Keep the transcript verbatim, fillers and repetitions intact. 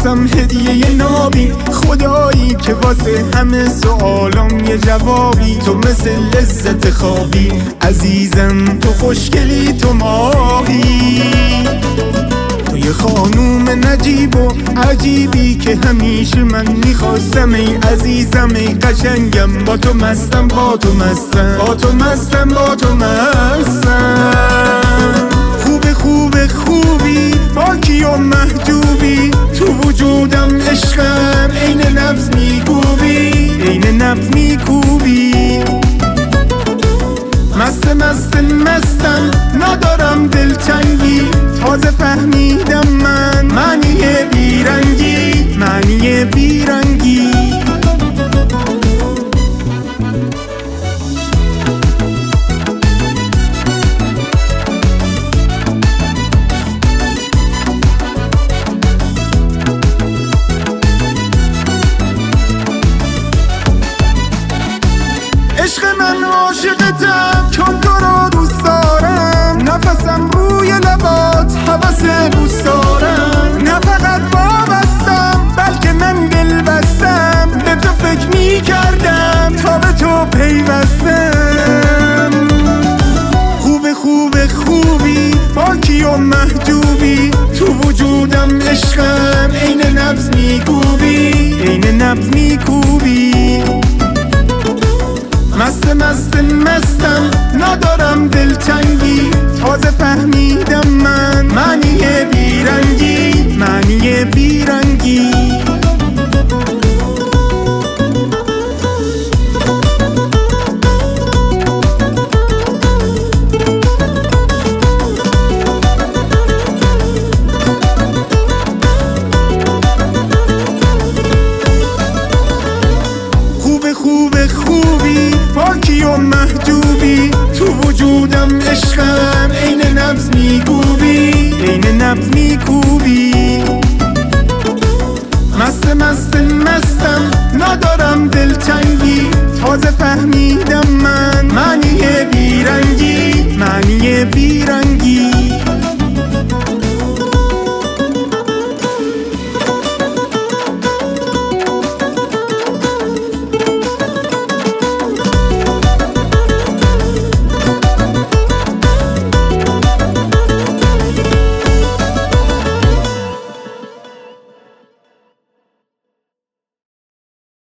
واسم هدیه نابی، خدایی که واسه همه سوالام یه جوابی. تو مثل لذت خوابی عزیزم، تو خوشگلی، تو ماهی. تو یه خانوم نجیب و عجیبی که همیشه من میخواستم. ای عزیزم ای قشنگم، با تو مستم با تو مستم با تو مستم با تو مستم. خوب خوب خوبی پاکی و محجوبی، تو وجودم عشقم عین نبض میکوبی عین نبض میکوبی. مست مست مستم ندارم دلتنگی، تازه فهمیدم من معنی بیرنگی معنی بیرنگی. عشق من عاشقتم چون تو رو دوست دارم، نفسم روی لبات هوس دوست دارم. نه فقط وابستم بلکه من دل بستم، به تو فکر می کردم تا به تو پیوستم. خوب خوب خوبی پاکی و محجوبی، تو وجودم عشقم عین نبض میکوبی عین نبض میکوبی. مست مست مستم ندارم دلتنگی، تازه فهمیدم من معنی بیرنگی معنی بیرنگی. خوب خوب خوبی پاکی و محجوبی، تو وجودم عشقم عین نبض میکوبی عین نبض میکوبی.